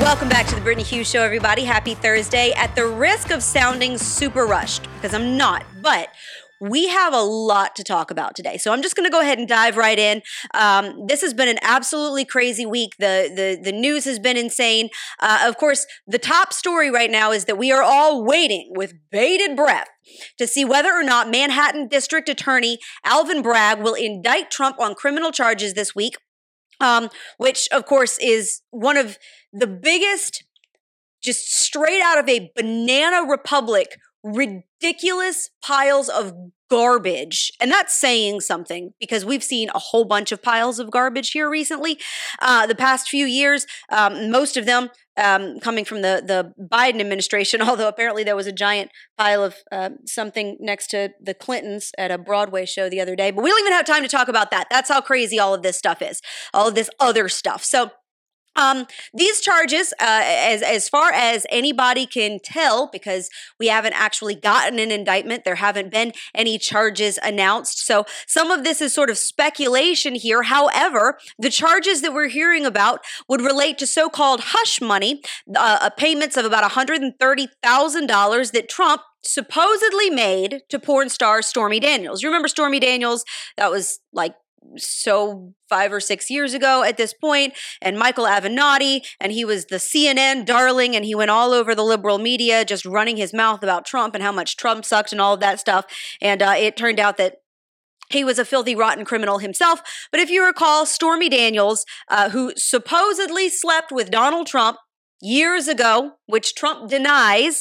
Welcome back to the Brittany Hughes Show, everybody. Happy Thursday. At the risk of sounding super rushed, because I'm not, but we have a lot to talk about today. So I'm just going to go ahead and dive right in. This has been an absolutely crazy week. The news has been insane. Of course, the top story right now is that we are all waiting with bated breath to see whether or not Manhattan District Attorney Alvin Bragg will indict Trump on criminal charges this week. Which, of course, is one of the biggest, just straight out of a banana republic, ridiculous piles of garbage. And that's saying something because we've seen a whole bunch of piles of garbage here recently. The past few years, most of them coming from the Biden administration, although apparently there was a giant pile of something next to the Clintons at a Broadway show the other day. But we don't even have time to talk about that. That's how crazy all of this stuff is, all of this other stuff. So these charges, as far as anybody can tell, because we haven't actually gotten an indictment, there haven't been any charges announced. So some of this is sort of speculation here. However, the charges that we're hearing about would relate to so-called hush money, payments of about $130,000 that Trump supposedly made to porn star Stormy Daniels. You remember Stormy Daniels? That was like 5 or 6 years ago at this point, and Michael Avenatti, and he was the CNN darling, and he went all over the liberal media just running his mouth about Trump and how much Trump sucked and all of that stuff. And it turned out that he was a filthy, rotten criminal himself. But if you recall, Stormy Daniels, who supposedly slept with Donald Trump years ago, which Trump denies.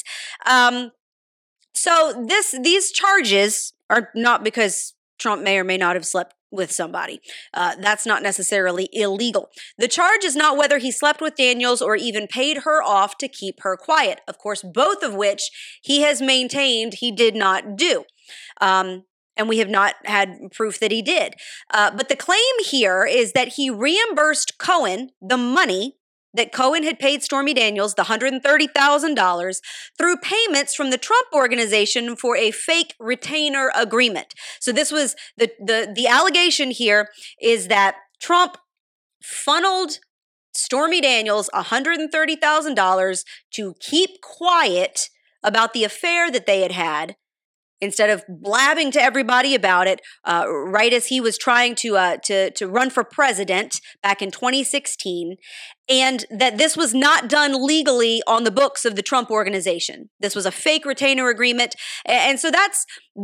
So these charges are not because Trump may or may not have slept with somebody. That's not necessarily illegal. The charge is not whether he slept with Daniels or even paid her off to keep her quiet. Of course, both of which he has maintained he did not do. And we have not had proof that he did. But the claim here is that he reimbursed Cohen the money that Cohen had paid Stormy Daniels, the $130,000, through payments from the Trump Organization for a fake retainer agreement. So this was the allegation here is that Trump funneled Stormy Daniels $130,000 to keep quiet about the affair that they had instead of blabbing to everybody about it, right as he was trying to run for president back in 2016, and that this was not done legally on the books of the Trump Organization. This was a fake retainer agreement, and so that's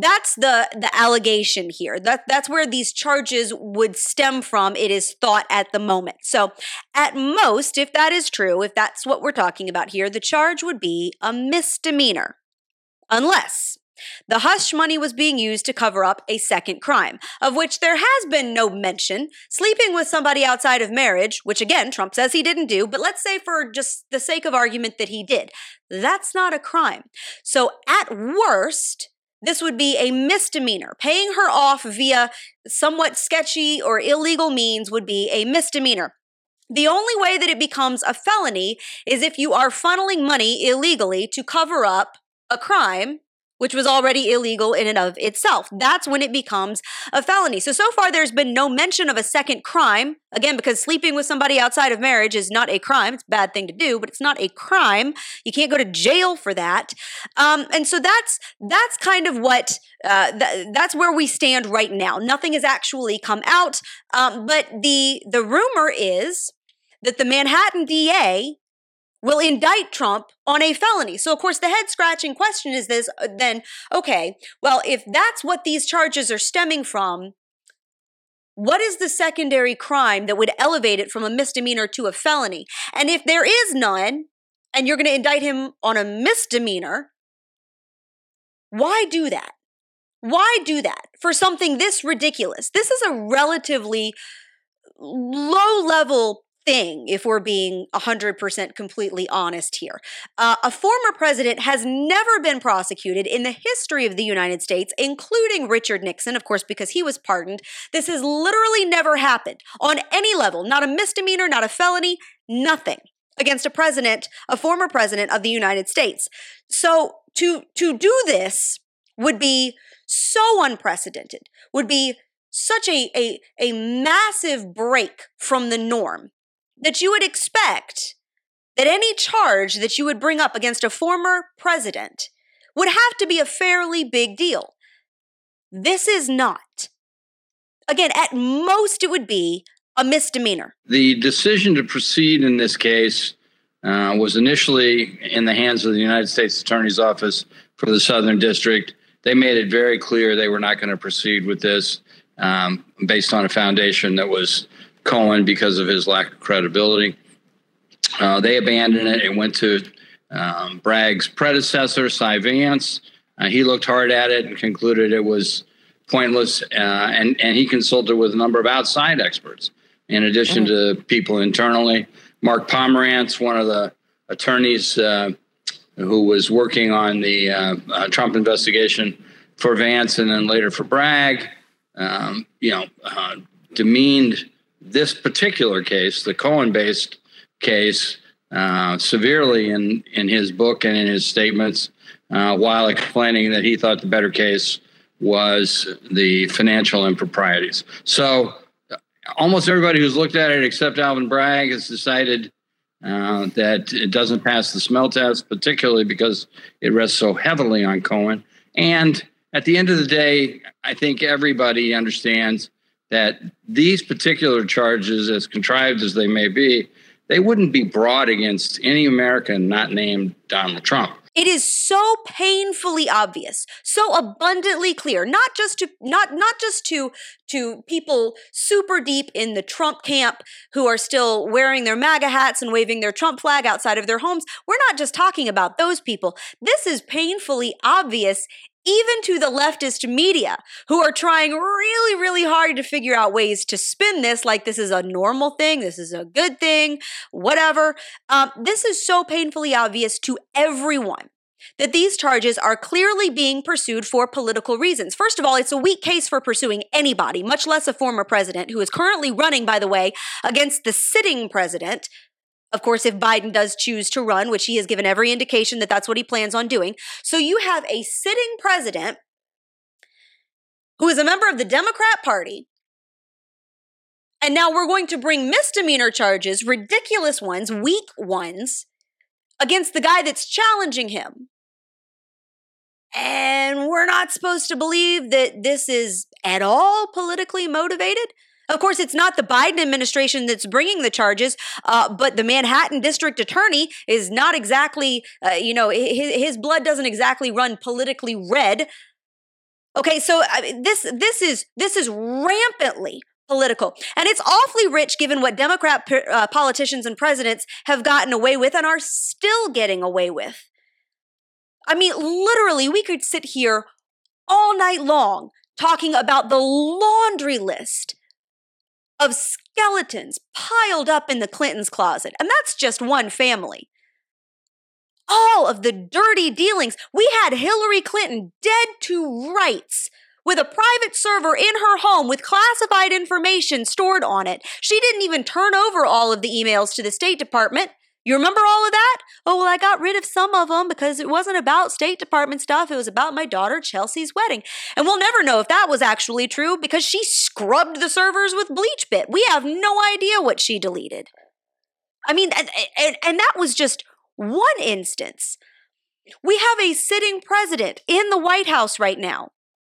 the allegation here. That's where these charges would stem from. It is thought at the moment. So, at most, if that is true, if that's what we're talking about here, the charge would be a misdemeanor, unless the hush money was being used to cover up a second crime, of which there has been no mention, sleeping with somebody outside of marriage, which again, Trump says he didn't do, but let's say for just the sake of argument that he did. That's not a crime. So at worst, this would be a misdemeanor. Paying her off via somewhat sketchy or illegal means would be a misdemeanor. The only way that it becomes a felony is if you are funneling money illegally to cover up a crime which was already illegal in and of itself. That's when it becomes a felony. So far there's been no mention of a second crime. Again, because sleeping with somebody outside of marriage is not a crime. It's a bad thing to do, but it's not a crime. You can't go to jail for that. And so that's kind of what, that's where we stand right now. Nothing has actually come out. But the rumor is that the Manhattan DA will indict Trump on a felony. So, of course, the head-scratching question is this, then, okay, well, if that's what these charges are stemming from, what is the secondary crime that would elevate it from a misdemeanor to a felony? And if there is none, and you're going to indict him on a misdemeanor, why do that? Why do that for something this ridiculous? This is a relatively low-level thing, if we're being 100% completely honest here. A former president has never been prosecuted in the history of the United States, including Richard Nixon, of course, because he was pardoned. This has literally never happened on any level, not a misdemeanor, not a felony, nothing against a former president of the United States. So to do this would be so unprecedented, would be such a massive break from the norm that you would expect that any charge that you would bring up against a former president would have to be a fairly big deal. This is not. Again, at most it would be a misdemeanor. The decision to proceed in this case was initially in the hands of the United States Attorney's Office for the Southern District. They made it very clear they were not going to proceed with this based on a foundation that was Cohen because of his lack of credibility. They abandoned it and went to Bragg's predecessor, Cy Vance. He looked hard at it and concluded it was pointless, and he consulted with a number of outside experts, in addition to people internally. Mark Pomerantz, one of the attorneys who was working on the Trump investigation for Vance and then later for Bragg, demeaned this particular case, the Cohen-based case, severely in his book and in his statements, while explaining that he thought the better case was the financial improprieties. So almost everybody who's looked at it except Alvin Bragg has decided that it doesn't pass the smell test, particularly because it rests so heavily on Cohen. And at the end of the day, I think everybody understands that these particular charges, as contrived as they may be, they wouldn't be brought against any American not named Donald Trump. It is so painfully obvious, so abundantly clear, not just to people super deep in the Trump camp who are still wearing their MAGA hats and waving their Trump flag outside of their homes. We're not just talking about those people. This is painfully obvious even to the leftist media, who are trying really, really hard to figure out ways to spin this like this is a normal thing, this is a good thing, whatever. This is so painfully obvious to everyone that these charges are clearly being pursued for political reasons. First of all, it's a weak case for pursuing anybody, much less a former president, who is currently running, by the way, against the sitting president. Of course, if Biden does choose to run, which he has given every indication that that's what he plans on doing. So you have a sitting president who is a member of the Democrat Party. And now we're going to bring misdemeanor charges, ridiculous ones, weak ones, against the guy that's challenging him. And we're not supposed to believe that this is at all politically motivated. Of course, it's not the Biden administration that's bringing the charges, but the Manhattan district attorney is not exactly, his blood doesn't exactly run politically red. Okay, so this is rampantly political, and it's awfully rich given what Democrat politicians and presidents have gotten away with and are still getting away with. I mean, literally, we could sit here all night long talking about the laundry list of skeletons piled up in the Clintons' closet. And that's just one family. All of the dirty dealings. We had Hillary Clinton dead to rights with a private server in her home with classified information stored on it. She didn't even turn over all of the emails to the State Department. You remember all of that? Oh, well, I got rid of some of them because it wasn't about State Department stuff. It was about my daughter Chelsea's wedding. And we'll never know if that was actually true because she scrubbed the servers with BleachBit. We have no idea what she deleted. I mean, and that was just one instance. We have a sitting president in the White House right now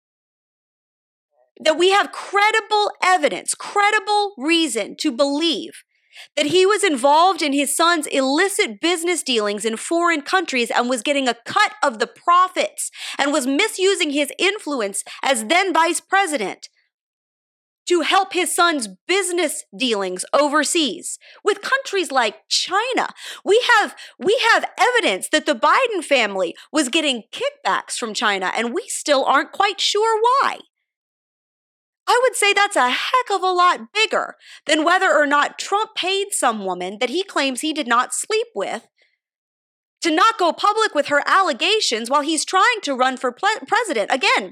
that we have credible evidence, credible reason to believe that he was involved in his son's illicit business dealings in foreign countries and was getting a cut of the profits and was misusing his influence as then vice president to help his son's business dealings overseas with countries like China. We have evidence that the Biden family was getting kickbacks from China, and we still aren't quite sure why. I would say that's a heck of a lot bigger than whether or not Trump paid some woman that he claims he did not sleep with to not go public with her allegations while he's trying to run for president. Again,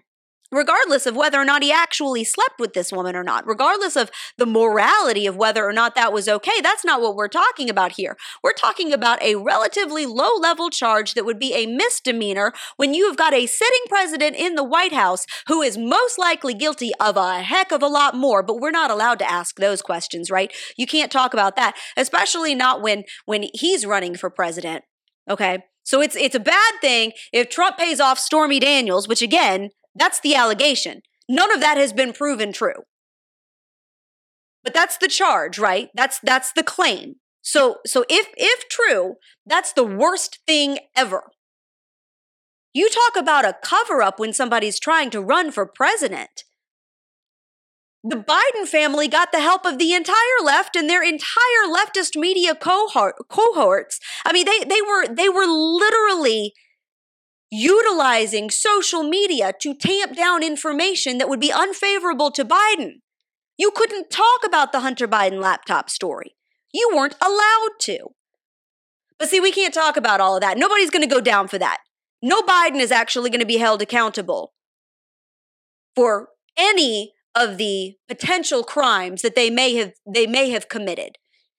regardless of whether or not he actually slept with this woman or not, regardless of the morality of whether or not that was okay. That's not what we're talking about here. We're talking about a relatively low-level charge that would be a misdemeanor when you have got a sitting president in the White House who is most likely guilty of a heck of a lot more, but we're not allowed to ask those questions, right? You can't talk about that, especially not when he's running for president, okay? So it's a bad thing if Trump pays off Stormy Daniels, which again, that's the allegation. None of that has been proven true. But that's the charge, right? That's the claim. So if true, that's the worst thing ever. You talk about a cover-up when somebody's trying to run for president. The Biden family got the help of the entire left and their entire leftist media cohorts. I mean, they were literally utilizing social media to tamp down information that would be unfavorable to Biden. You couldn't talk about the Hunter Biden laptop story. You weren't allowed to. But see, we can't talk about all of that. Nobody's going to go down for that. No Biden is actually going to be held accountable for any of the potential crimes that they may have committed.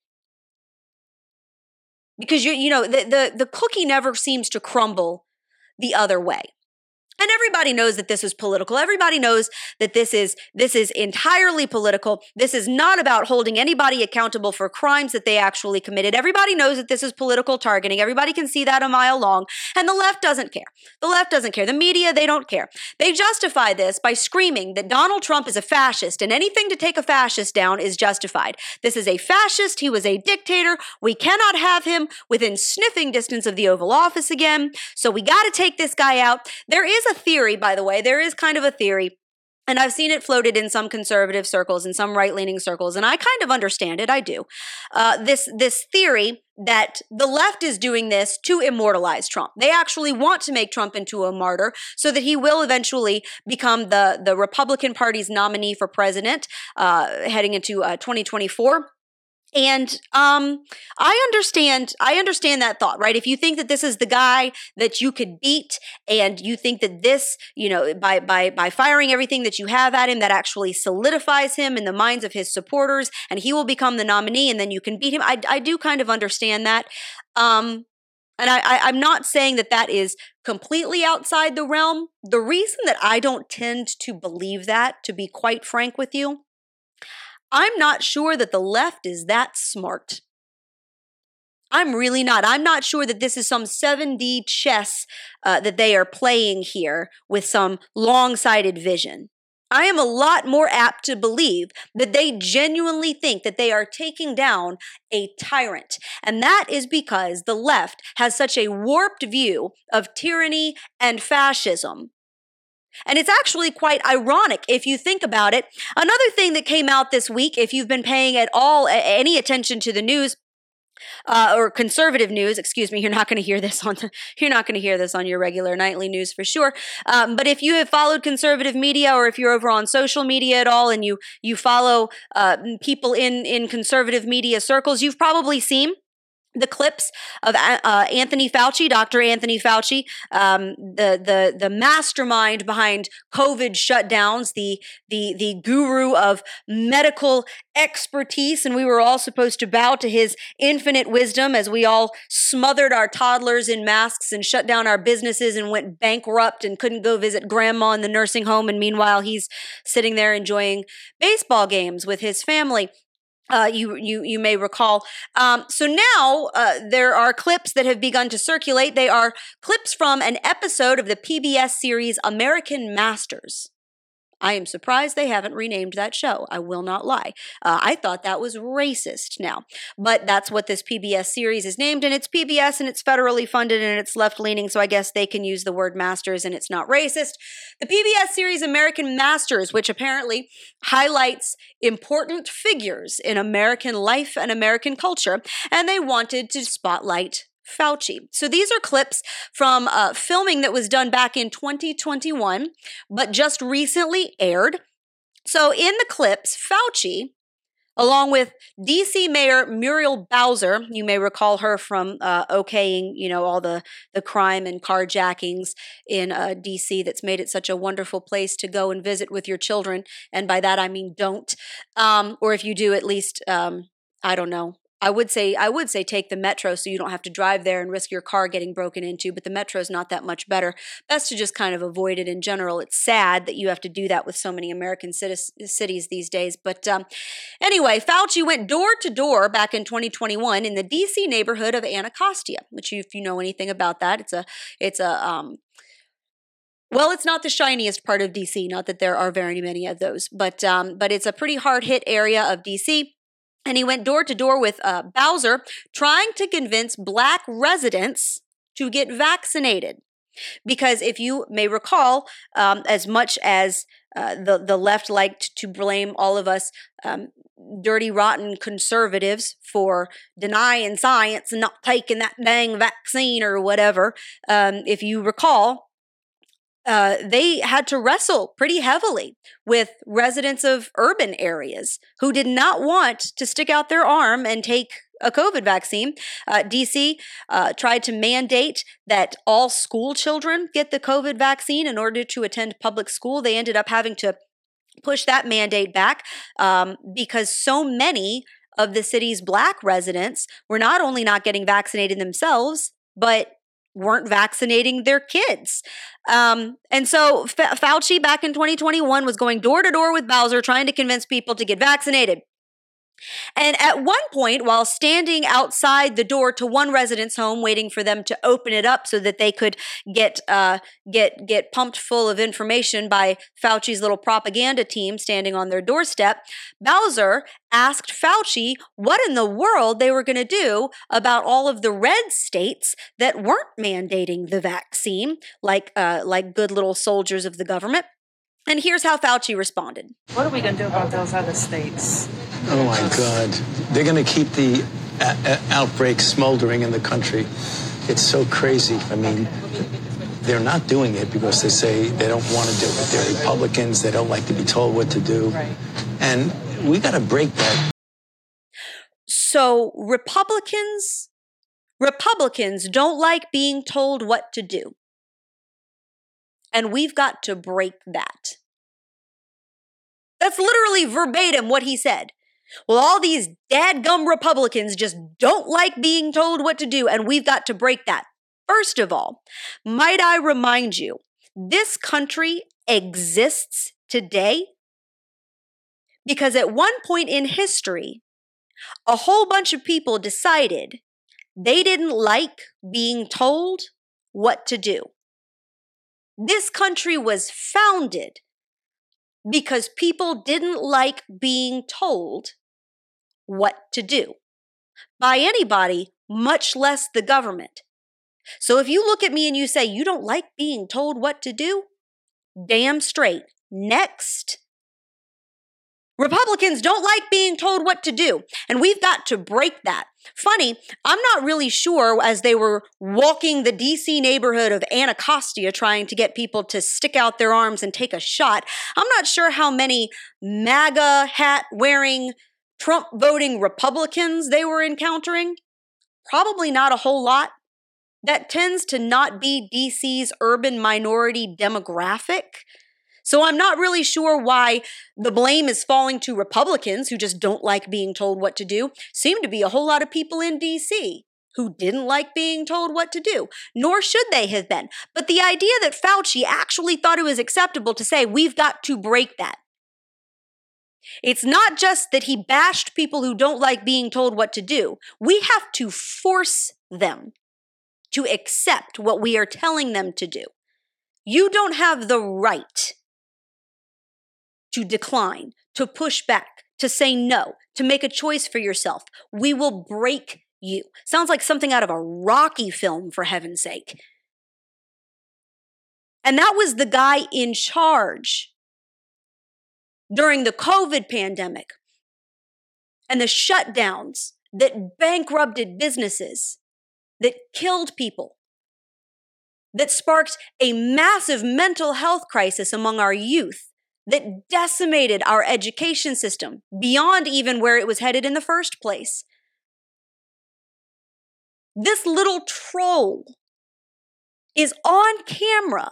Because you know the cookie never seems to crumble the other way. And everybody knows that this is political. Everybody knows that this is entirely political. This is not about holding anybody accountable for crimes that they actually committed. Everybody knows that this is political targeting. Everybody can see that a mile long. And the left doesn't care. The left doesn't care. The media, they don't care. They justify this by screaming that Donald Trump is a fascist and anything to take a fascist down is justified. This is a fascist. He was a dictator. We cannot have him within sniffing distance of the Oval Office again. So we got to take this guy out. There is a theory, by the way, there is kind of a theory, and I've seen it floated in some conservative circles and some right-leaning circles, and I kind of understand it, I do. This theory that the left is doing this to immortalize Trump. They actually want to make Trump into a martyr so that he will eventually become the Republican Party's nominee for president heading into 2024. And I understand that thought, right? If you think that this is the guy that you could beat, and you think that this, you know, by firing everything that you have at him, that actually solidifies him in the minds of his supporters, and he will become the nominee, and then you can beat him. I do kind of understand that. And I'm not saying that is completely outside the realm. The reason that I don't tend to believe that, to be quite frank with you, I'm not sure that the left is that smart. I'm really not. I'm not sure that this is some 7D chess that they are playing here with some long-sighted vision. I am a lot more apt to believe that they genuinely think that they are taking down a tyrant. And that is because the left has such a warped view of tyranny and fascism. And it's actually quite ironic if you think about it. Another thing that came out this week, if you've been paying at all any attention to the news, or conservative news, excuse me, you're not going to hear this on your regular nightly news for sure. But if you have followed conservative media, or if you're over on social media at all, and you follow people in conservative media circles, you've probably seen the clips of Anthony Fauci, Dr. Anthony Fauci, the mastermind behind COVID shutdowns, the guru of medical expertise, and we were all supposed to bow to his infinite wisdom as we all smothered our toddlers in masks and shut down our businesses and went bankrupt and couldn't go visit grandma in the nursing home, and meanwhile he's sitting there enjoying baseball games with his family. You may recall. So now there are clips that have begun to circulate. They are clips from an episode of the PBS series American Masters. I am surprised they haven't renamed that show. I will not lie. I thought that was racist now, but that's what this PBS series is named, and it's PBS and it's federally funded and it's left-leaning, so I guess they can use the word masters and it's not racist. The PBS series American Masters, which apparently highlights important figures in American life and American culture, and they wanted to spotlight Fauci. So these are clips from filming that was done back in 2021, but just recently aired. So in the clips, Fauci, along with D.C. Mayor Muriel Bowser. You may recall her from okaying, all the crime and carjackings in D.C. that's made it such a wonderful place to go and visit with your children. And by that, I mean don't. Or if you do, at least, I don't know. I would say take the metro so you don't have to drive there and risk your car getting broken into, but the metro is not that much better. Best to just kind of avoid it in general. It's sad that you have to do that with so many American cities these days. But anyway, Fauci went door to door back in 2021 in the D.C. neighborhood of Anacostia, which if you know anything about that, well, it's not the shiniest part of D.C., not that there are very many of those, but it's a pretty hard-hit area of D.C., and he went door to door with Bowser, trying to convince Black residents to get vaccinated. Because if you may recall, as much as the left liked to blame all of us dirty, rotten conservatives for denying science and not taking that dang vaccine or whatever, if you recall, they had to wrestle pretty heavily with residents of urban areas who did not want to stick out their arm and take a COVID vaccine. DC tried to mandate that all school children get the COVID vaccine in order to attend public school. They ended up having to push that mandate back because so many of the city's Black residents were not only not getting vaccinated themselves, but weren't vaccinating their kids. And so Fauci back in 2021 was going door to door with Bowser trying to convince people to get vaccinated. And at one point, while standing outside the door to one resident's home, waiting for them to open it up so that they could get pumped full of information by Fauci's little propaganda team standing on their doorstep, Bowser asked Fauci what in the world they were going to do about all of the red states that weren't mandating the vaccine, like good little soldiers of the government. And here's how Fauci responded. What are we going to do about those other states? Oh, my God. They're going to keep the outbreak smoldering in the country. It's so crazy. I mean, they're not doing it because they say they don't want to do it. They're Republicans. They don't like to be told what to do. Right. And we got to break that. So Republicans don't like being told what to do. And we've got to break that. That's literally verbatim what he said. Well, all these dadgum Republicans just don't like being told what to do, and we've got to break that. First of all, might I remind you, this country exists today because at one point in history, a whole bunch of people decided they didn't like being told what to do. This country was founded because people didn't like being told what to do by anybody, much less the government. So if you look at me and you say you don't like being told what to do, damn straight. Next. Republicans don't like being told what to do, and we've got to break that. Funny, I'm not really sure as they were walking the D.C. neighborhood of Anacostia trying to get people to stick out their arms and take a shot, I'm not sure how many MAGA hat-wearing, Trump-voting Republicans they were encountering. Probably not a whole lot. That tends to not be D.C.'s urban minority demographic. So I'm not really sure why the blame is falling to Republicans who just don't like being told what to do. Seem to be a whole lot of people in D.C. who didn't like being told what to do, nor should they have been. But the idea that Fauci actually thought it was acceptable to say, we've got to break that. It's not just that he bashed people who don't like being told what to do. We have to force them to accept what we are telling them to do. You don't have the right to decline, to push back, to say no, to make a choice for yourself. We will break you. Sounds like something out of a Rocky film, for heaven's sake. And that was the guy in charge during the COVID pandemic and the shutdowns that bankrupted businesses, that killed people, that sparked a massive mental health crisis among our youth. that decimated our education system beyond even where it was headed in the first place. This little troll is on camera,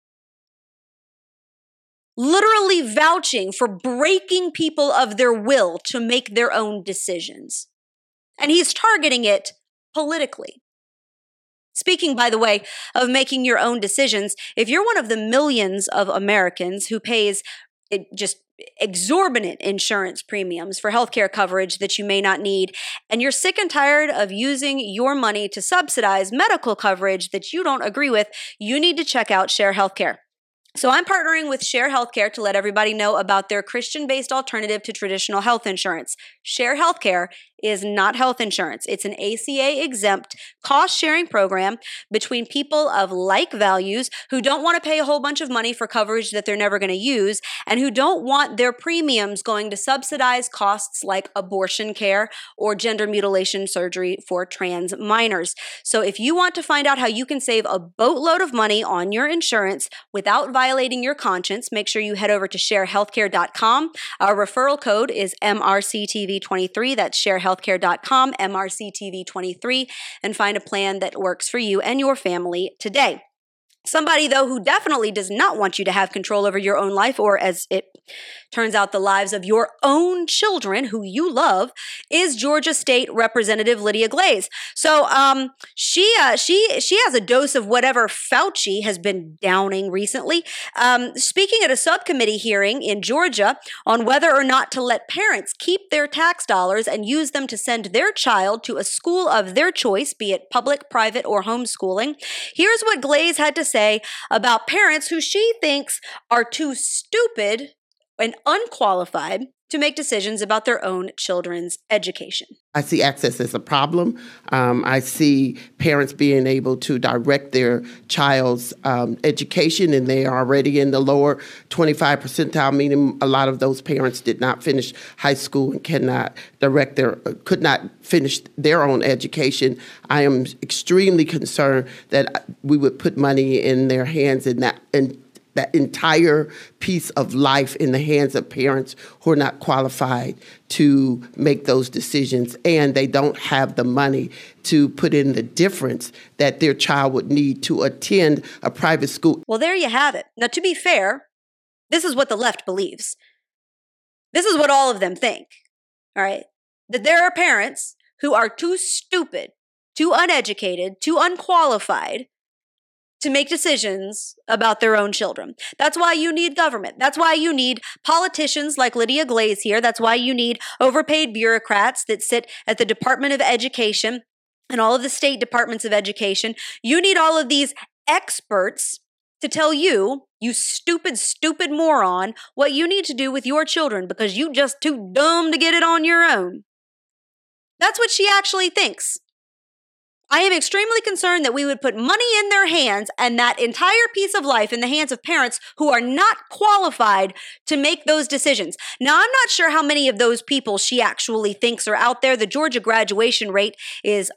literally vouching for breaking people of their will to make their own decisions. And he's targeting it politically. Speaking, by the way, of making your own decisions, if you're one of the millions of Americans who pays just exorbitant insurance premiums for healthcare coverage that you may not need, and you're sick and tired of using your money to subsidize medical coverage that you don't agree with, you need to check out Share Healthcare. So I'm partnering with Share Healthcare to let everybody know about their Christian-based alternative to traditional health insurance. Share Healthcare is not health insurance. It's an ACA-exempt cost-sharing program between people of like values who don't want to pay a whole bunch of money for coverage that they're never going to use and who don't want their premiums going to subsidize costs like abortion care or gender mutilation surgery for trans minors. So if you want to find out how you can save a boatload of money on your insurance without violating your conscience, make sure you head over to sharehealthcare.com. Our referral code is MRCTV23. That's sharehealthcare.com, MRCTV23, and find a plan that works for you and your family today. Somebody, though, who definitely does not want you to have control over your own life, or as it turns out, the lives of your own children who you love, is Georgia State Representative Lydia Glaze. So she has a dose of whatever Fauci has been downing recently. Speaking at a subcommittee hearing in Georgia on whether or not to let parents keep their tax dollars and use them to send their child to a school of their choice, be it public, private, or homeschooling, here's what Glaze had to say about parents who she thinks are too stupid and unqualified to make decisions about their own children's education. I see access as a problem. I see parents being able to direct their child's education, and they are already in the lower 25 percentile, meaning a lot of those parents did not finish high school and could not finish their own education. I am extremely concerned that we would put money in their hands and that entire piece of life in the hands of parents who are not qualified to make those decisions, and they don't have the money to put in the difference that their child would need to attend a private school. Well, there you have it. Now, to be fair, this is what the left believes. This is what all of them think, all right? That there are parents who are too stupid, too uneducated, too unqualified to make decisions about their own children. That's why you need government. That's why you need politicians like Lydia Glaze here. That's why you need overpaid bureaucrats that sit at the Department of Education and all of the state departments of education. You need all of these experts to tell you, you stupid, stupid moron, what you need to do with your children because you just too dumb to get it on your own. That's what she actually thinks. I am extremely concerned that we would put money in their hands and that entire piece of life in the hands of parents who are not qualified to make those decisions. Now, I'm not sure how many of those people she actually thinks are out there. The Georgia graduation rate is,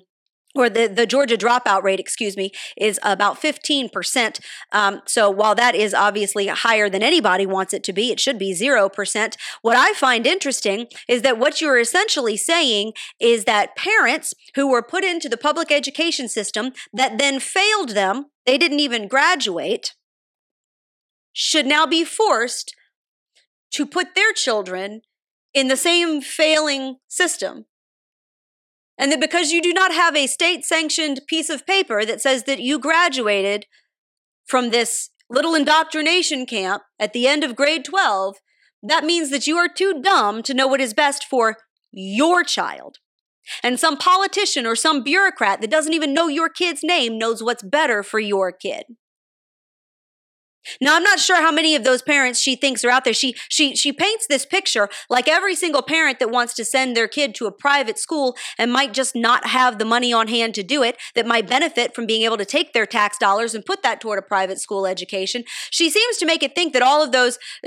or the Georgia dropout rate, is about 15%. So while that is obviously higher than anybody wants it to be, it should be 0%. What I find interesting is that what you're essentially saying is that parents who were put into the public education system that then failed them, they didn't even graduate, should now be forced to put their children in the same failing system. And that because you do not have a state-sanctioned piece of paper that says that you graduated from this little indoctrination camp at the end of grade 12, that means that you are too dumb to know what is best for your child. And some politician or some bureaucrat that doesn't even know your kid's name knows what's better for your kid. Now, I'm not sure how many of those parents she thinks are out there. She paints this picture like every single parent that wants to send their kid to a private school and might just not have the money on hand to do it, that might benefit from being able to take their tax dollars and put that toward a private school education. She seems to make us think that all of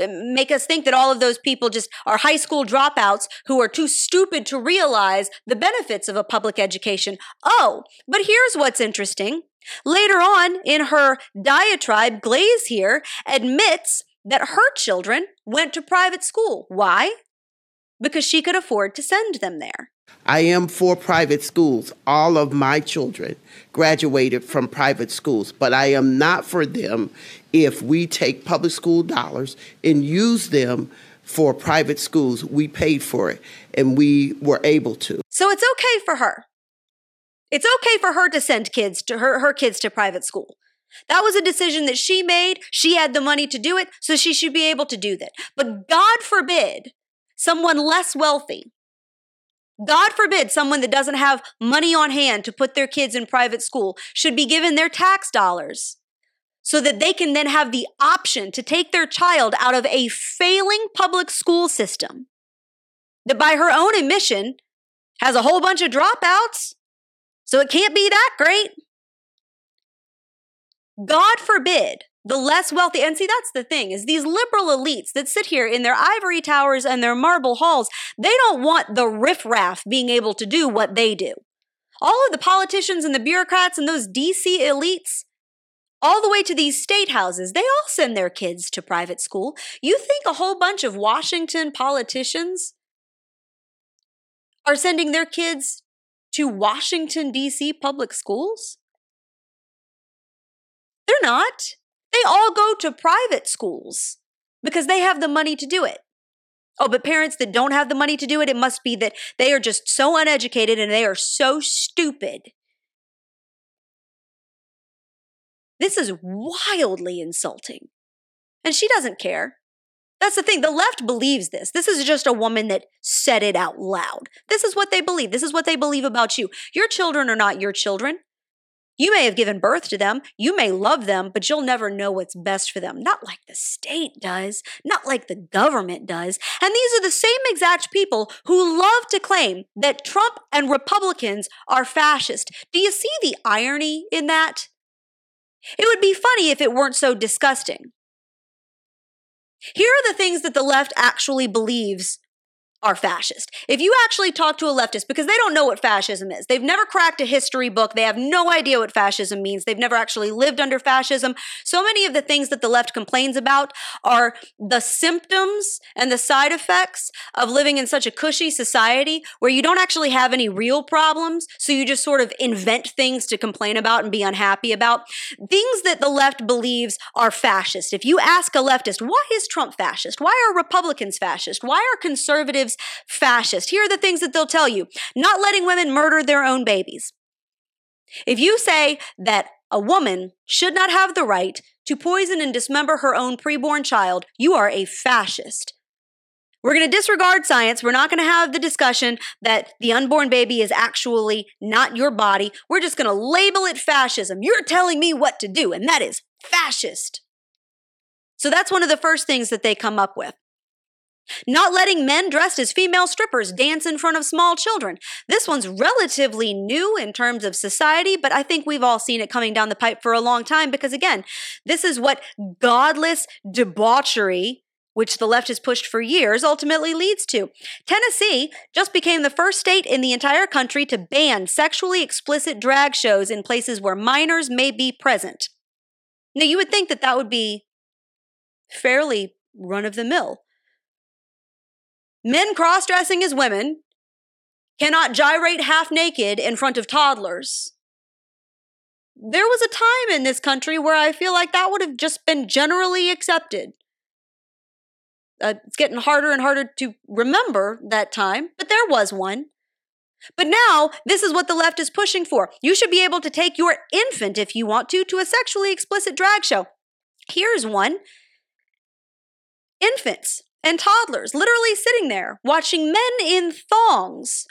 those people just are high school dropouts who are too stupid to realize the benefits of a public education. Oh, but here's what's interesting. Later on in her diatribe, Glaze here admits that her children went to private school. Why? Because she could afford to send them there. I am for private schools. All of my children graduated from private schools, but I am not for them if we take public school dollars and use them for private schools. We paid for it, and we were able to. So it's okay for her. It's okay for her to send kids to her kids to private school. That was a decision that she made. She had the money to do it, so she should be able to do that. But God forbid someone less wealthy, God forbid someone that doesn't have money on hand to put their kids in private school should be given their tax dollars so that they can then have the option to take their child out of a failing public school system that by her own admission has a whole bunch of dropouts, so it can't be that great. God forbid the less wealthy, and see, that's the thing, is these liberal elites that sit here in their ivory towers and their marble halls, they don't want the riffraff being able to do what they do. All of the politicians and the bureaucrats and those DC elites, all the way to these state houses, they all send their kids to private school. You think a whole bunch of Washington politicians are sending their kids to Washington, D.C. public schools? They're not. They all go to private schools because they have the money to do it. Oh, but parents that don't have the money to do it, it must be that they are just so uneducated and they are so stupid. This is wildly insulting. And she doesn't care. That's the thing. The left believes this. This is just a woman that said it out loud. This is what they believe. This is what they believe about you. Your children are not your children. You may have given birth to them. You may love them, but you'll never know what's best for them. Not like the state does. Not like the government does. And these are the same exact people who love to claim that Trump and Republicans are fascist. Do you see the irony in that? It would be funny if it weren't so disgusting. Here are the things that the left actually believes are fascist. If you actually talk to a leftist, because they don't know what fascism is, they've never cracked a history book, they have no idea what fascism means, they've never actually lived under fascism. So many of the things that the left complains about are the symptoms and the side effects of living in such a cushy society where you don't actually have any real problems, so you just sort of invent things to complain about and be unhappy about. Things that the left believes are fascist. If you ask a leftist, why is Trump fascist? Why are Republicans fascist? Why are conservatives fascist? Here are the things that they'll tell you. Not letting women murder their own babies. If you say that a woman should not have the right to poison and dismember her own preborn child, you are a fascist. We're going to disregard science. We're not going to have the discussion that the unborn baby is actually not your body. We're just going to label it fascism. You're telling me what to do, and that is fascist. So that's one of the first things that they come up with. Not letting men dressed as female strippers dance in front of small children. This one's relatively new in terms of society, but I think we've all seen it coming down the pipe for a long time because, again, this is what godless debauchery, which the left has pushed for years, ultimately leads to. Tennessee just became the first state in the entire country to ban sexually explicit drag shows in places where minors may be present. Now, you would think that that would be fairly run-of-the-mill. Men cross-dressing as women cannot gyrate half-naked in front of toddlers. There was a time in this country where I feel like that would have just been generally accepted. It's getting harder and harder to remember that time, but there was one. But now, this is what the left is pushing for. You should be able to take your infant, if you want to a sexually explicit drag show. Here's one. Infants and toddlers literally sitting there watching men in thongs.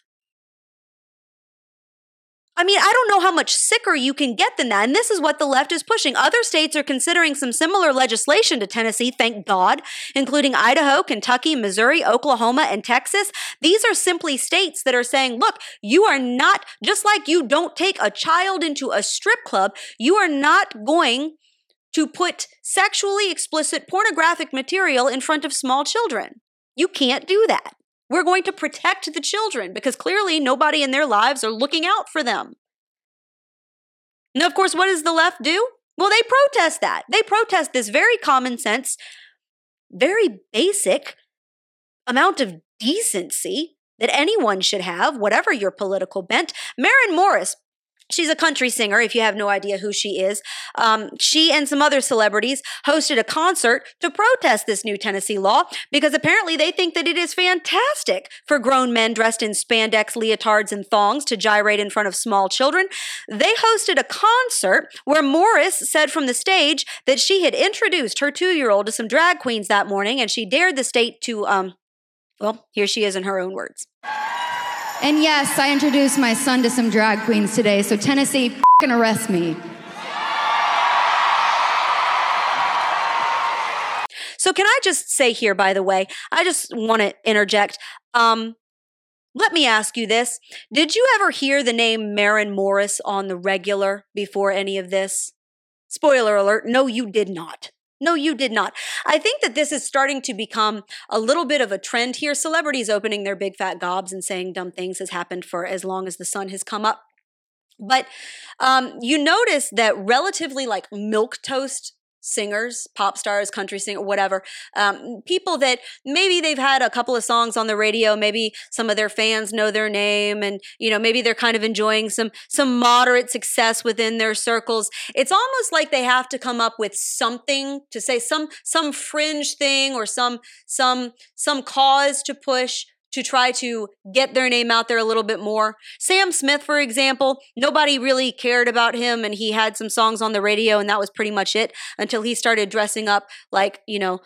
I mean, I don't know how much sicker you can get than that. And this is what the left is pushing. Other states are considering some similar legislation to Tennessee, thank God, including Idaho, Kentucky, Missouri, Oklahoma, and Texas. These are simply states that are saying, look, you are not, just like you don't take a child into a strip club, you are not going to put sexually explicit pornographic material in front of small children. You can't do that. We're going to protect the children because clearly nobody in their lives are looking out for them. Now, of course, what does the left do? Well, they protest that. They protest this very common sense very basic amount of decency that anyone should have, whatever your political bent. Maren Morris, she's a country singer, if you have no idea who she is. She and some other celebrities hosted a concert to protest this new Tennessee law because apparently they think that it is fantastic for grown men dressed in spandex leotards and thongs to gyrate in front of small children. They hosted a concert where Morris said from the stage that she had introduced her 2-year-old to some drag queens that morning, and she dared the state to, well, here she is in her own words. And yes, I introduced my son to some drag queens today, so Tennessee, f***ing arrest me. So can I just say here, by the way, I just want to interject. Let me ask you this. Did you ever hear the name Maren Morris on the regular before any of this? Spoiler alert, no, you did not. No, you did not. I think that this is starting to become a little bit of a trend here. Celebrities opening their big fat gobs and saying dumb things has happened for as long as the sun has come up. But you notice that relatively like milquetoast singers, pop stars, country singer, whatever, people that maybe they've had a couple of songs on the radio, maybe some of their fans know their name, and maybe they're kind of enjoying some moderate success within their circles. It's almost like they have to come up with something to say, some fringe thing or some cause to push to try to get their name out there a little bit more. Sam Smith, for example, nobody really cared about him, and he had some songs on the radio, and that was pretty much it until he started dressing up like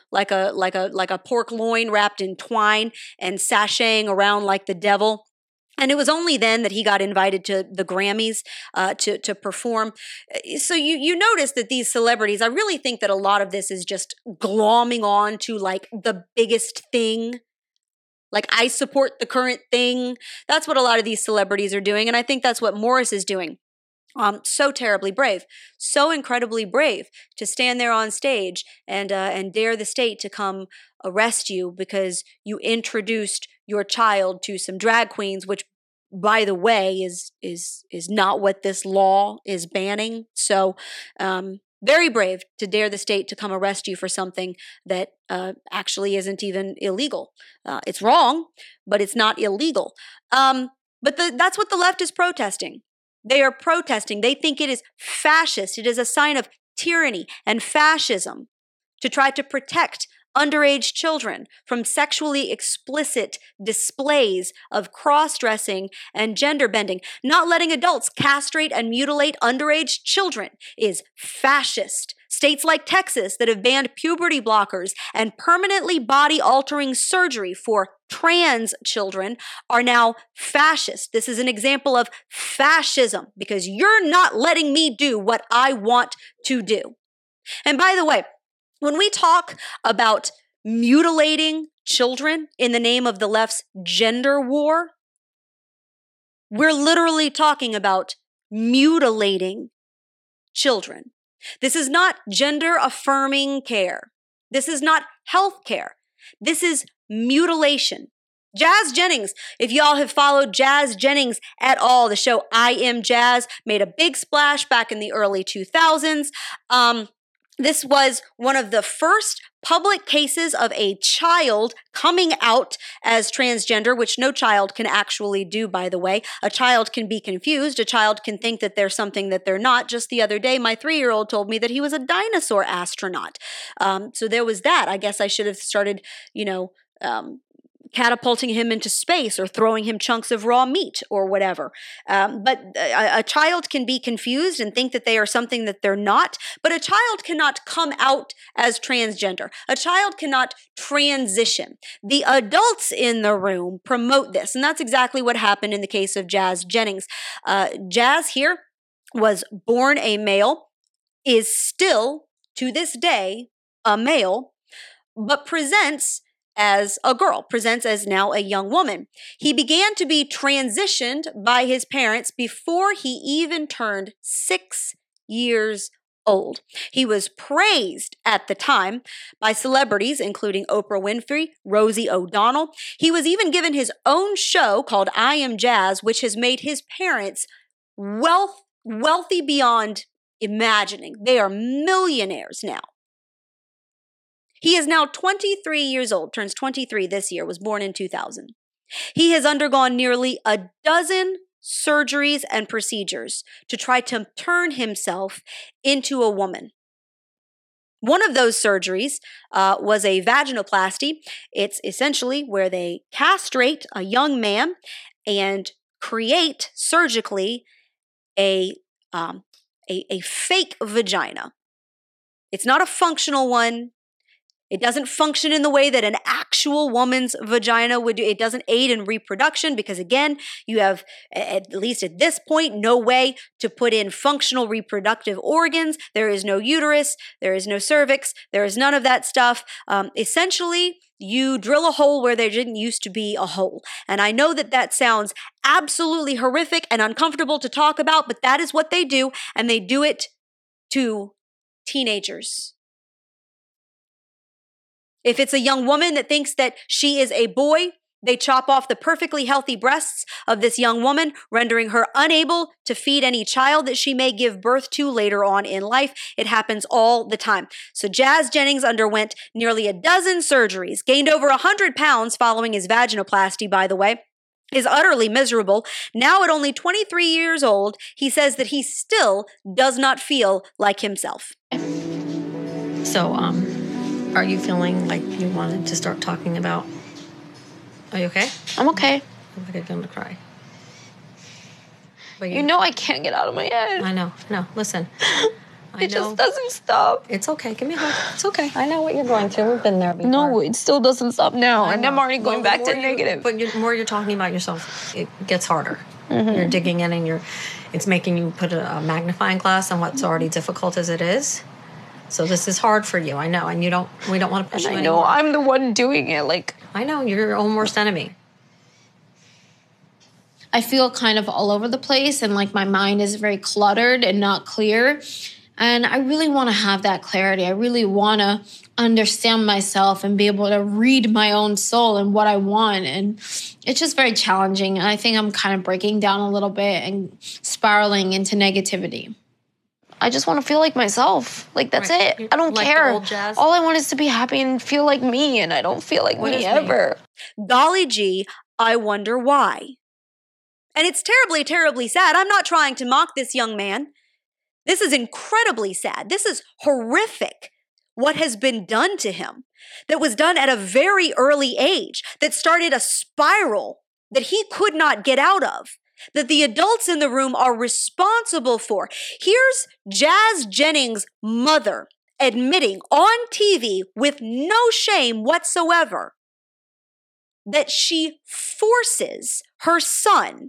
a pork loin wrapped in twine and sashaying around like the devil. And it was only then that he got invited to the Grammys to perform. So you notice that these celebrities, I really think that a lot of this is just glomming on to like the biggest thing. Like, I support the current thing. That's what a lot of these celebrities are doing. And I think that's what Morris is doing. So terribly brave, so incredibly brave to stand there on stage and dare the state to come arrest you because you introduced your child to some drag queens, which, by the way, is not what this law is banning. So, very brave to dare the state to come arrest you for something that actually isn't even illegal. It's wrong, but it's not illegal. But that's what the left is protesting. They are protesting. They think it is fascist. It is a sign of tyranny and fascism to try to protect underage children from sexually explicit displays of cross-dressing and gender bending. Not letting adults castrate and mutilate underage children is fascist. States like Texas that have banned puberty blockers and permanently body-altering surgery for trans children are now fascist. This is an example of fascism because you're not letting me do what I want to do. And by the way, when we talk about mutilating children in the name of the left's gender war, we're literally talking about mutilating children. This is not gender-affirming care. This is not health care. This is mutilation. Jazz Jennings, if y'all have followed Jazz Jennings at all, the show I Am Jazz made a big splash back in the early 2000s. This was one of the first public cases of a child coming out as transgender, which no child can actually do, by the way. A child can be confused. A child can think that they're something that they're not. Just the other day, my 3-year-old told me that he was a dinosaur astronaut. So there was that. I guess I should have started, catapulting him into space or throwing him chunks of raw meat or whatever. But a child can be confused and think that they are something that they're not, but a child cannot come out as transgender. A child cannot transition. The adults in the room promote this, and that's exactly what happened in the case of Jazz Jennings. Jazz here was born a male, is still, to this day, a male, but presents as a girl, presents as now a young woman. He began to be transitioned by his parents before he even turned 6 years old. He was praised at the time by celebrities, including Oprah Winfrey, Rosie O'Donnell. He was even given his own show called I Am Jazz, which has made his parents wealthy beyond imagining. They are millionaires now. He is now 23 years old, turns 23 this year, was born in 2000. He has undergone nearly a dozen surgeries and procedures to try to turn himself into a woman. One of those surgeries was a vaginoplasty. It's essentially where they castrate a young man and create surgically a fake vagina. It's not a functional one. It doesn't function in the way that an actual woman's vagina would do. It doesn't aid in reproduction because, again, you have, at least at this point, no way to put in functional reproductive organs. There is no uterus. There is no cervix. There is none of that stuff. Essentially, you drill a hole where there didn't used to be a hole. And I know that that sounds absolutely horrific and uncomfortable to talk about, but that is what they do, and they do it to teenagers. If it's a young woman that thinks that she is a boy, they chop off the perfectly healthy breasts of this young woman, rendering her unable to feed any child that she may give birth to later on in life. It happens all the time. So Jazz Jennings underwent nearly a dozen surgeries, gained over 100 pounds following his vaginoplasty, by the way, is utterly miserable. Now at only 23 years old, he says that he still does not feel like himself. So, are you feeling like you wanted to start talking about... Are you okay? I'm okay. I'm like going to cry. But you know I can't get out of my head. I know. Listen. It just doesn't stop. It's okay. Give me a hug. It's okay. I know what you're going through. We've been there before. No, it still doesn't stop now. And I'm already going back to negative. But the more you're talking about yourself, it gets harder. Mm-hmm. You're digging in and it's making you put a magnifying glass on what's already difficult as it is. So this is hard for you, I know, and we don't want to push you anymore. I know I'm the one doing it. I know, you're your own worst enemy. I feel kind of all over the place, and like my mind is very cluttered and not clear. And I really want to have that clarity. I really want to understand myself and be able to read my own soul and what I want. And it's just very challenging. And I think I'm kind of breaking down a little bit and spiraling into negativity. I just want to feel like myself. That's right. it. I don't care. All I want is to be happy and feel like me, and I don't feel like me ever. Golly gee, I wonder why. And it's terribly, terribly sad. I'm not trying to mock this young man. This is incredibly sad. This is horrific what has been done to him, that was done at a very early age, that started a spiral that he could not get out of, that the adults in the room are responsible for. Here's Jazz Jennings' mother admitting on TV with no shame whatsoever that she forces her son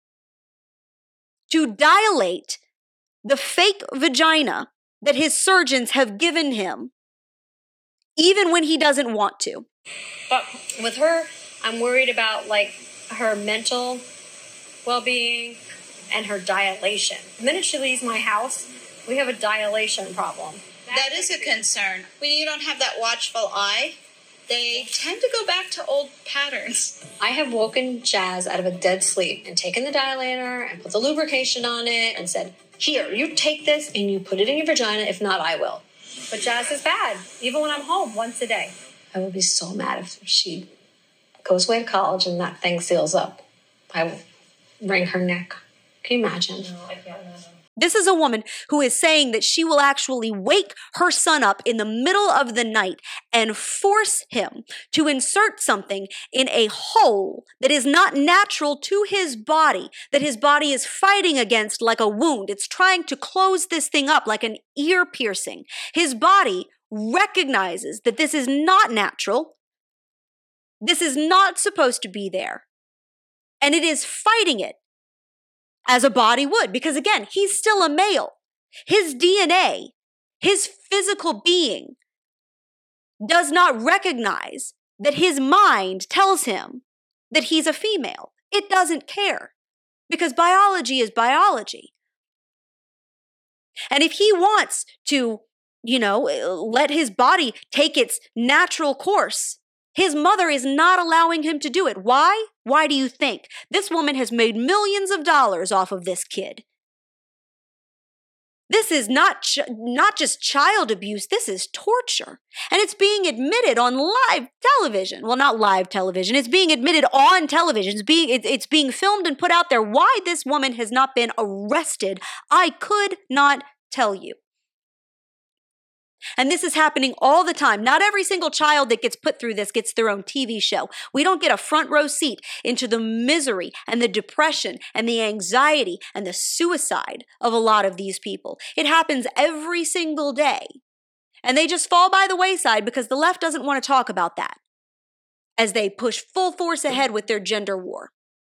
to dilate the fake vagina that his surgeons have given him, even when he doesn't want to. But with her, I'm worried about her mental well-being and her dilation. The minute she leaves my house, we have a dilation problem. That is a concern. When you don't have that watchful eye, they tend to go back to old patterns. I have woken Jazz out of a dead sleep and taken the dilator and put the lubrication on it and said, here, you take this and you put it in your vagina. If not, I will. But Jazz is bad, even when I'm home once a day. I would be so mad if she goes away to college and that thing seals up. I will wring her neck. Can you imagine? No, I can't. This is a woman who is saying that she will actually wake her son up in the middle of the night and force him to insert something in a hole that is not natural to his body, that his body is fighting against like a wound. It's trying to close this thing up like an ear piercing. His body recognizes that this is not natural. This is not supposed to be there. And it is fighting it as a body would, because again, he's still a male. His DNA, his physical being, does not recognize that his mind tells him that he's a female. It doesn't care, because biology is biology. And if he wants to, let his body take its natural course, his mother is not allowing him to do it. Why? Why do you think? This woman has made millions of dollars off of this kid. This is not just child abuse. This is torture. And it's being admitted on live television. Well, not live television. It's being admitted on television. It's being filmed and put out there. Why this woman has not been arrested, I could not tell you. And this is happening all the time. Not every single child that gets put through this gets their own TV show. We don't get a front row seat into the misery and the depression and the anxiety and the suicide of a lot of these people. It happens every single day. And they just fall by the wayside because the left doesn't want to talk about that as they push full force ahead with their gender war.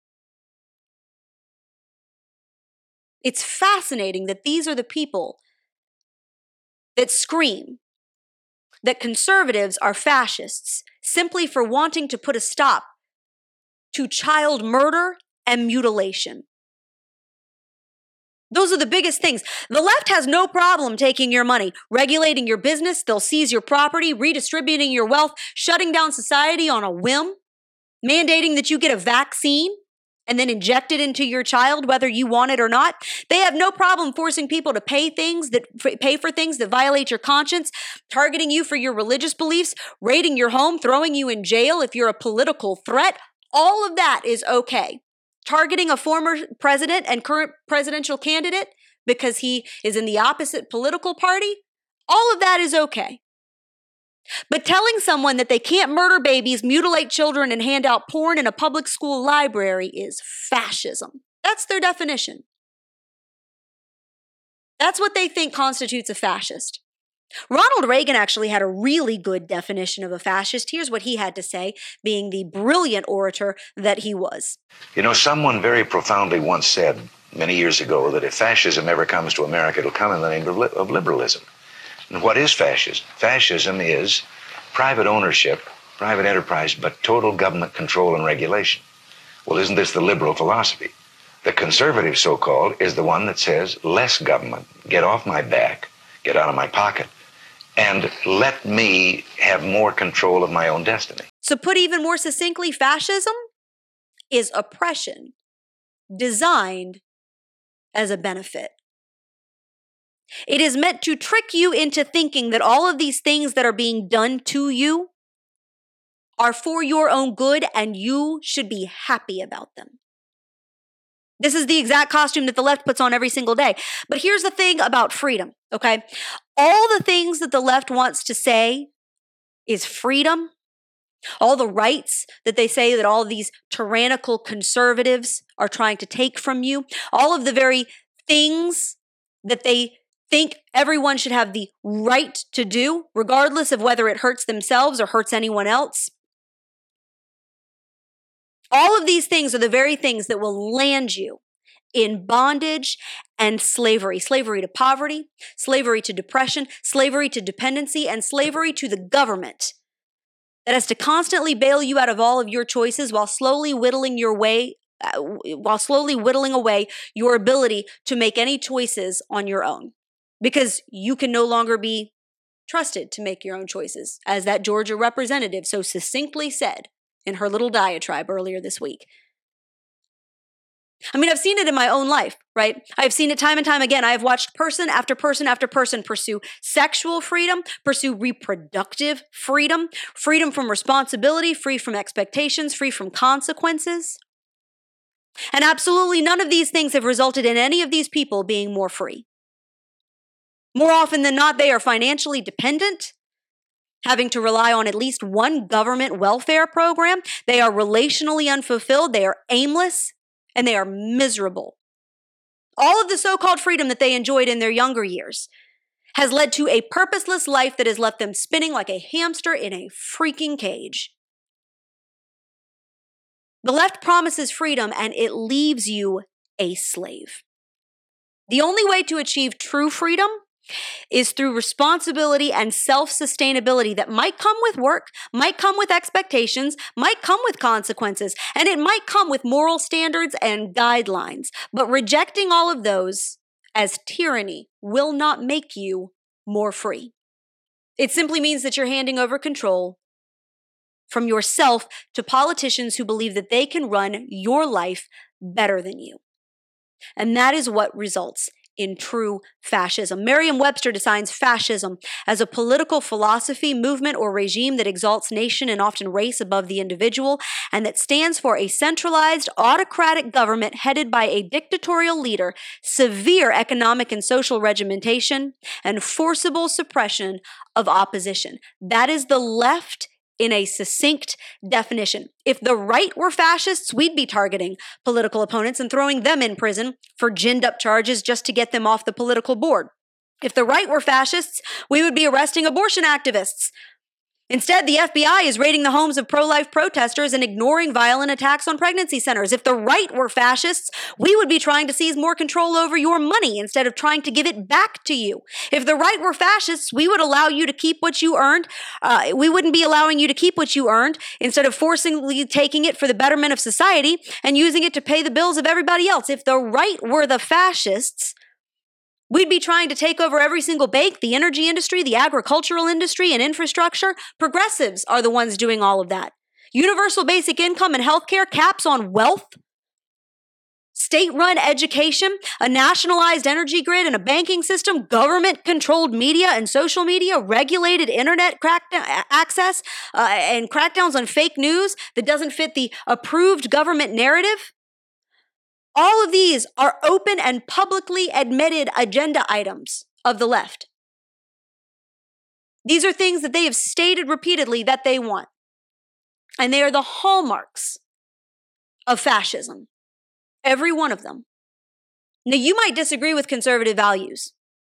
It's fascinating that these are the people that scream that conservatives are fascists simply for wanting to put a stop to child murder and mutilation. Those are the biggest things. The left has no problem taking your money, regulating your business, they'll seize your property, redistributing your wealth, shutting down society on a whim, mandating that you get a vaccine and then inject it into your child, whether you want it or not. They have no problem forcing people to pay for things that violate your conscience, targeting you for your religious beliefs, raiding your home, throwing you in jail if you're a political threat. All of that is okay. Targeting a former president and current presidential candidate because he is in the opposite political party, all of that is okay. But telling someone that they can't murder babies, mutilate children, and hand out porn in a public school library is fascism. That's their definition. That's what they think constitutes a fascist. Ronald Reagan actually had a really good definition of a fascist. Here's what he had to say, being the brilliant orator that he was. You know, someone very profoundly once said many years ago that if fascism ever comes to America, it'll come in the name of liberalism. And what is fascism? Fascism is private ownership, private enterprise, but total government control and regulation. Well, isn't this the liberal philosophy? The conservative, so-called, is the one that says less government, get off my back, get out of my pocket, and let me have more control of my own destiny. So put even more succinctly, fascism is oppression designed as a benefit. It is meant to trick you into thinking that all of these things that are being done to you are for your own good and you should be happy about them. This is the exact costume that the left puts on every single day. But here's the thing about freedom, okay? All the things that the left wants to say is freedom, all the rights that they say that all these tyrannical conservatives are trying to take from you, all of the very things that they think everyone should have the right to do, regardless of whether it hurts themselves or hurts anyone else. All of these things are the very things that will land you in bondage and slavery. Slavery to poverty, slavery to depression, slavery to dependency, and slavery to the government that has to constantly bail you out of all of your choices while slowly whittling away your ability to make any choices on your own. Because you can no longer be trusted to make your own choices, as that Georgia representative so succinctly said in her little diatribe earlier this week. I mean, I've seen it in my own life, right? I've seen it time and time again. I have watched person after person after person pursue sexual freedom, pursue reproductive freedom, freedom from responsibility, free from expectations, free from consequences. And absolutely none of these things have resulted in any of these people being more free. More often than not, they are financially dependent, having to rely on at least one government welfare program. They are relationally unfulfilled. They are aimless, and they are miserable. All of the so-called freedom that they enjoyed in their younger years has led to a purposeless life that has left them spinning like a hamster in a freaking cage. The left promises freedom, and it leaves you a slave. The only way to achieve true freedom is through responsibility and self-sustainability that might come with work, might come with expectations, might come with consequences, and it might come with moral standards and guidelines. But rejecting all of those as tyranny will not make you more free. It simply means that you're handing over control from yourself to politicians who believe that they can run your life better than you. And that is what results in true fascism. Merriam-Webster defines fascism as a political philosophy, movement, or regime that exalts nation and often race above the individual, and that stands for a centralized, autocratic government headed by a dictatorial leader, severe economic and social regimentation, and forcible suppression of opposition. That is the left in a succinct definition. If the right were fascists, we'd be targeting political opponents and throwing them in prison for ginned up charges just to get them off the political board. If the right were fascists, we would be arresting abortion activists. Instead, the FBI is raiding the homes of pro-life protesters and ignoring violent attacks on pregnancy centers. If the right were fascists, we would be trying to seize more control over your money instead of trying to give it back to you. If the right were fascists, we would allow you to keep what you earned. We wouldn't be allowing you to keep what you earned instead of forcibly taking it for the betterment of society and using it to pay the bills of everybody else. If the right were the fascists, we'd be trying to take over every single bank, the energy industry, the agricultural industry, and infrastructure. Progressives are the ones doing all of that. Universal basic income and healthcare, caps on wealth, state-run education, a nationalized energy grid and a banking system, government-controlled media and social media, regulated internet access, and crackdowns on fake news that doesn't fit the approved government narrative. All of these are open and publicly admitted agenda items of the left. These are things that they have stated repeatedly that they want. And they are the hallmarks of fascism. Every one of them. Now, you might disagree with conservative values.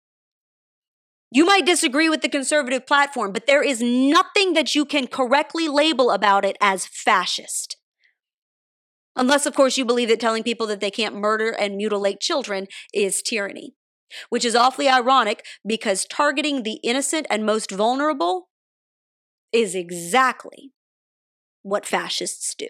You might disagree with the conservative platform, but there is nothing that you can correctly label about it as fascist. Unless, of course, you believe that telling people that they can't murder and mutilate children is tyranny, which is awfully ironic because targeting the innocent and most vulnerable is exactly what fascists do.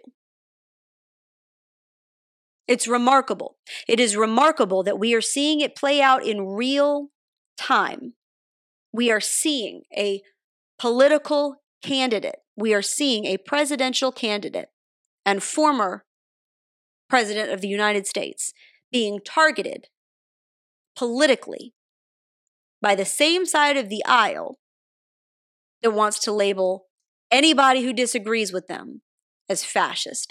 It's remarkable. It is remarkable that we are seeing it play out in real time. We are seeing a political candidate. We are seeing a presidential candidate and former President of the United States being targeted politically by the same side of the aisle that wants to label anybody who disagrees with them as fascist.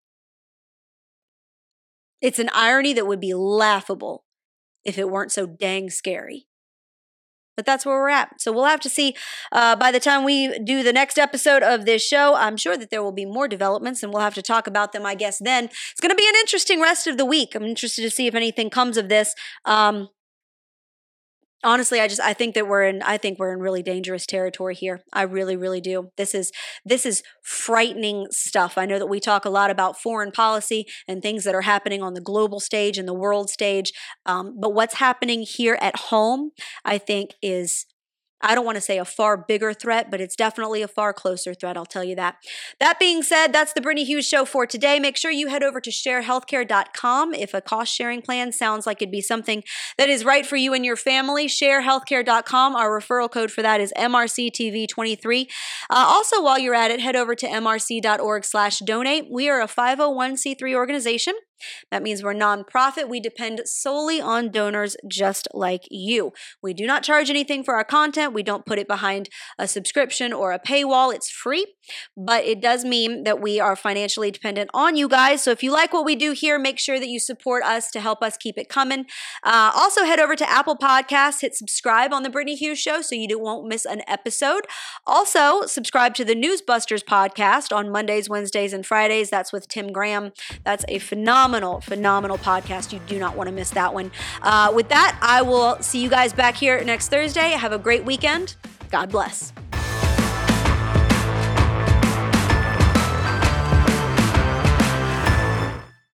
It's an irony that would be laughable if it weren't so dang scary. But that's where we're at. So we'll have to see by the time we do the next episode of this show. I'm sure that there will be more developments and we'll have to talk about them, I guess, then. It's going to be an interesting rest of the week. I'm interested to see if anything comes of this. Honestly, I think we're in really dangerous territory here. I really, really do. This is frightening stuff. I know that we talk a lot about foreign policy and things that are happening on the global stage and the world stage. But what's happening here at home, I think is, I don't want to say a far bigger threat, but it's definitely a far closer threat, I'll tell you that. That being said, that's the Brittany Hughes Show for today. Make sure you head over to sharehealthcare.com if a cost-sharing plan sounds like it'd be something that is right for you and your family. Sharehealthcare.com. Our referral code for that is MRCTV23. Also, while you're at it, head over to mrc.org/donate. We are a 501c3 organization. That means we're nonprofit. We depend solely on donors just like you. We do not charge anything for our content. We don't put it behind a subscription or a paywall. It's free, but it does mean that we are financially dependent on you guys. So if you like what we do here, make sure that you support us to help us keep it coming. Also, head over to Apple Podcasts, hit subscribe on The Brittany Hughes Show so you won't miss an episode. Also, subscribe to the Newsbusters podcast on Mondays, Wednesdays, and Fridays. That's with Tim Graham. That's a phenomenal podcast. You do not want to miss that one. With that, I will see you guys back here next Thursday. Have a great weekend. God bless.